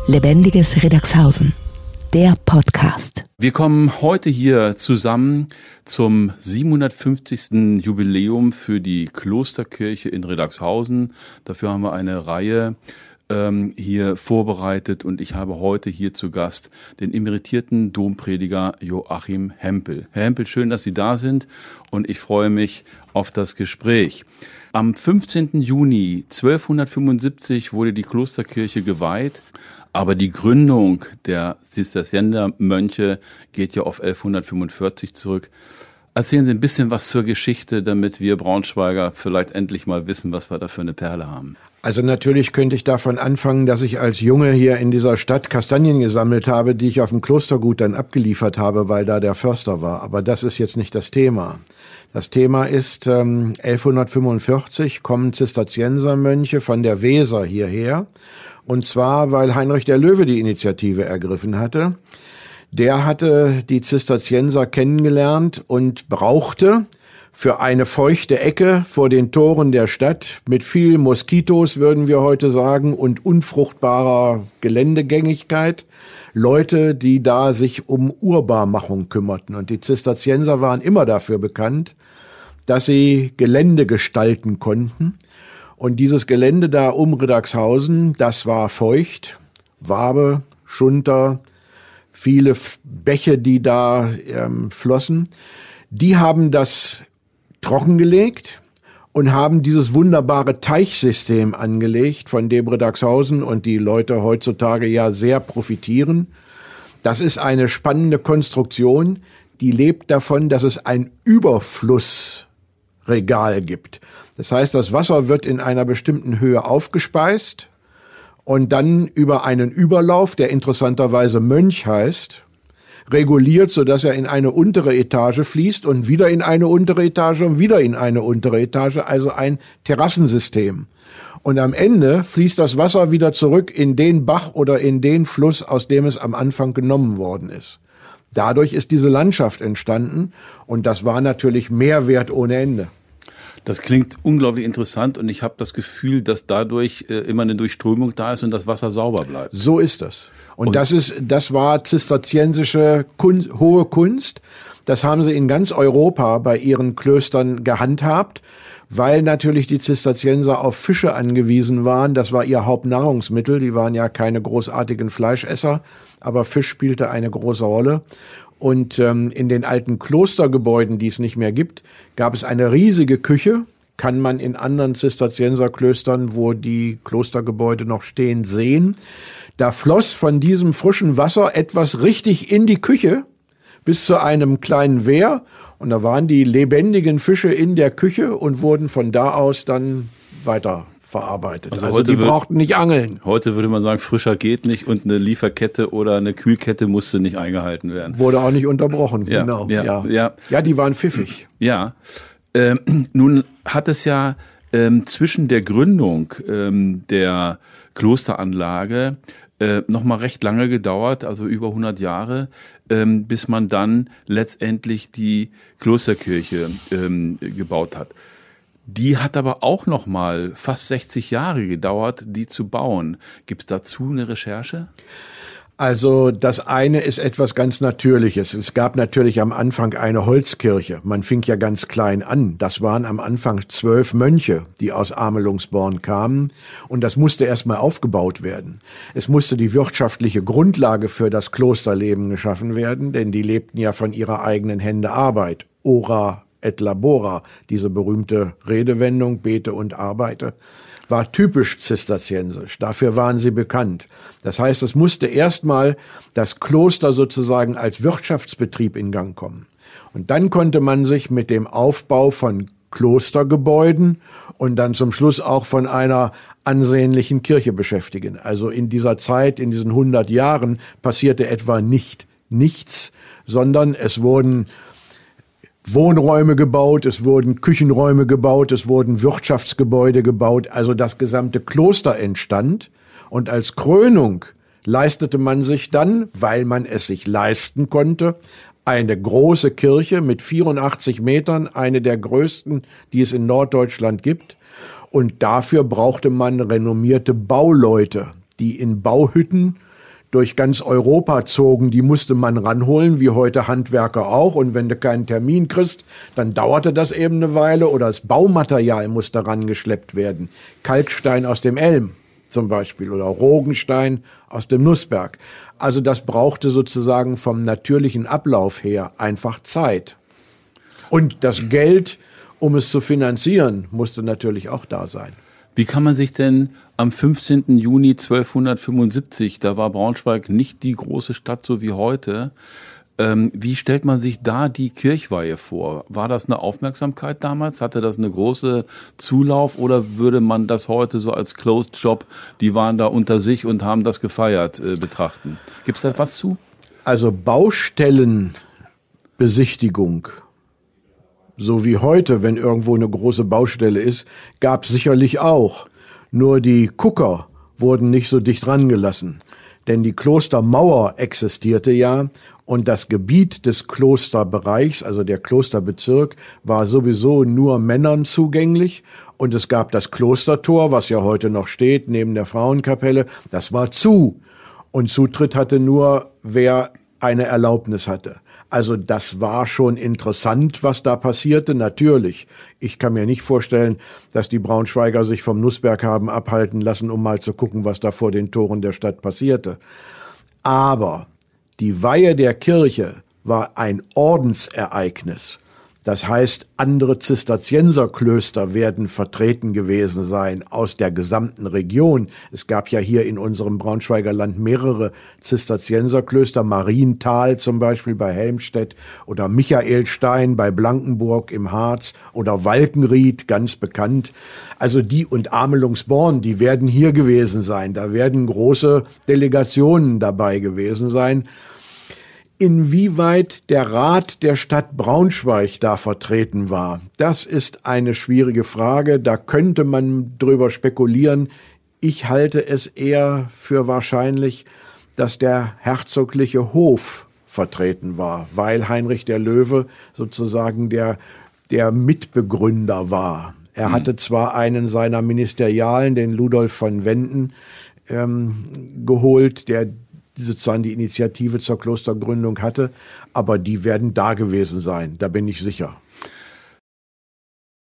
Lebendiges Riddagshausen, der Podcast. Wir kommen heute hier zusammen zum 750. Jubiläum für die Klosterkirche in Riddagshausen. Dafür haben wir eine Reihe hier vorbereitet und ich habe heute hier zu Gast den emeritierten Domprediger Joachim Hempel. Herr Hempel, schön, dass Sie da sind und ich freue mich auf das Gespräch. Am 15. Juni 1275 wurde die Klosterkirche geweiht, aber die Gründung der Zisterziensermönche geht ja auf 1145 zurück. Erzählen Sie ein bisschen was zur Geschichte, damit wir Braunschweiger vielleicht endlich mal wissen, was wir da für eine Perle haben. Also natürlich könnte ich davon anfangen, dass ich als Junge hier in dieser Stadt Kastanien gesammelt habe, die ich auf dem Klostergut dann abgeliefert habe, weil da der Förster war. Aber das ist jetzt nicht das Thema. Das Thema ist, 1145 kommen Zisterziensermönche von der Weser hierher. Und zwar, weil Heinrich der Löwe die Initiative ergriffen hatte. Der hatte die Zisterzienser kennengelernt und brauchte für eine feuchte Ecke vor den Toren der Stadt mit viel Moskitos, würden wir heute sagen, und unfruchtbarer Geländegängigkeit Leute, die da sich um Urbarmachung kümmerten. Und die Zisterzienser waren immer dafür bekannt, dass sie Gelände gestalten konnten. Und dieses Gelände da um Riddagshausen, das war feucht, Wabe, Schunter, viele Bäche, die da flossen. Die haben das trockengelegt und haben dieses wunderbare Teichsystem angelegt, von dem Riddagshausen und die Leute heutzutage ja sehr profitieren. Das ist eine spannende Konstruktion, die lebt davon, dass es ein Überflussregal gibt. Das heißt, das Wasser wird in einer bestimmten Höhe aufgespeist und dann über einen Überlauf, der interessanterweise Mönch heißt, reguliert, sodass er in eine untere Etage fließt und wieder in eine untere Etage und wieder in eine untere Etage, also ein Terrassensystem. Und am Ende fließt das Wasser wieder zurück in den Bach oder in den Fluss, aus dem es am Anfang genommen worden ist. Dadurch ist diese Landschaft entstanden und das war natürlich Mehrwert ohne Ende. Das klingt unglaublich interessant und ich habe das Gefühl, dass dadurch immer eine Durchströmung da ist und das Wasser sauber bleibt. So ist das. Und das war zisterziensische hohe Kunst. Das haben sie in ganz Europa bei ihren Klöstern gehandhabt, weil natürlich die Zisterzienser auf Fische angewiesen waren. Das war ihr Hauptnahrungsmittel. Die waren ja keine großartigen Fleischesser, aber Fisch spielte eine große Rolle. Und in den alten Klostergebäuden, die es nicht mehr gibt, gab es eine riesige Küche. Kann man in anderen Zisterzienserklöstern, wo die Klostergebäude noch stehen, sehen. Da floss von diesem frischen Wasser etwas richtig in die Küche bis zu einem kleinen Wehr. Und da waren die lebendigen Fische in der Küche und wurden von da aus dann weiter verarbeitet. Also die brauchten nicht angeln. Heute würde man sagen, frischer geht nicht und eine Lieferkette oder eine Kühlkette musste nicht eingehalten werden. Wurde auch nicht unterbrochen, ja, genau. Ja, die waren pfiffig. Ja, nun hat es ja zwischen der Gründung der Klosteranlage noch mal recht lange gedauert, also über 100 Jahre, bis man dann letztendlich die Klosterkirche gebaut hat. Die hat aber auch noch mal fast 60 Jahre gedauert, die zu bauen. Gibt es dazu eine Recherche? Also das eine ist etwas ganz Natürliches. Es gab natürlich am Anfang eine Holzkirche. Man fing ja ganz klein an. Das waren am Anfang 12 Mönche, die aus Amelungsborn kamen. Und das musste erstmal aufgebaut werden. Es musste die wirtschaftliche Grundlage für das Klosterleben geschaffen werden, denn die lebten ja von ihrer eigenen Hände Arbeit. Ora et labora, diese berühmte Redewendung, bete und arbeite, war typisch zisterziensisch. Dafür waren sie bekannt. Das heißt, es musste erstmal das Kloster sozusagen als Wirtschaftsbetrieb in Gang kommen. Und dann konnte man sich mit dem Aufbau von Klostergebäuden und dann zum Schluss auch von einer ansehnlichen Kirche beschäftigen. Also in dieser Zeit, in diesen 100 Jahren, passierte etwa nichts, sondern es wurden Wohnräume gebaut, es wurden Küchenräume gebaut, es wurden Wirtschaftsgebäude gebaut, also das gesamte Kloster entstand. Und als Krönung leistete man sich dann, weil man es sich leisten konnte, eine große Kirche mit 84 Metern, eine der größten, die es in Norddeutschland gibt. Und dafür brauchte man renommierte Bauleute, die in Bauhütten durch ganz Europa zogen, die musste man ranholen, wie heute Handwerker auch. Und wenn du keinen Termin kriegst, dann dauerte das eben eine Weile. Oder das Baumaterial musste rangeschleppt werden. Kalkstein aus dem Elm zum Beispiel oder Rogenstein aus dem Nussberg. Also das brauchte sozusagen vom natürlichen Ablauf her einfach Zeit. Und das Geld, um es zu finanzieren, musste natürlich auch da sein. Wie kann man sich denn am 15. Juni 1275, da war Braunschweig nicht die große Stadt so wie heute, wie stellt man sich da die Kirchweihe vor? War das eine Aufmerksamkeit damals? Hatte das eine große Zulauf oder würde man das heute so als Closed Shop, die waren da unter sich und haben das gefeiert, betrachten? Gibt es da was zu? Also Baustellenbesichtigung, so wie heute, wenn irgendwo eine große Baustelle ist, gab es sicherlich auch. Nur die Gucker wurden nicht so dicht rangelassen. Denn die Klostermauer existierte ja und das Gebiet des Klosterbereichs, also der Klosterbezirk, war sowieso nur Männern zugänglich. Und es gab das Klostertor, was ja heute noch steht, neben der Frauenkapelle, das war zu. Und Zutritt hatte nur, wer eine Erlaubnis hatte. Also das war schon interessant, was da passierte, natürlich. Ich kann mir nicht vorstellen, dass die Braunschweiger sich vom Nussberg haben abhalten lassen, um mal zu gucken, was da vor den Toren der Stadt passierte. Aber die Weihe der Kirche war ein Ordensereignis. Das heißt, andere Zisterzienserklöster werden vertreten gewesen sein aus der gesamten Region. Es gab ja hier in unserem Braunschweiger Land mehrere Zisterzienserklöster, Marienthal zum Beispiel bei Helmstedt oder Michaelstein bei Blankenburg im Harz oder Walkenried, ganz bekannt. Also die und Amelungsborn, die werden hier gewesen sein. Da werden große Delegationen dabei gewesen sein. Inwieweit der Rat der Stadt Braunschweig da vertreten war, das ist eine schwierige Frage. Da könnte man drüber spekulieren. Ich halte es eher für wahrscheinlich, dass der herzogliche Hof vertreten war, weil Heinrich der Löwe sozusagen der Mitbegründer war. Er hatte zwar einen seiner Ministerialen, den Ludolf von Wenden, geholt, der sozusagen die Initiative zur Klostergründung hatte, aber die werden da gewesen sein, da bin ich sicher.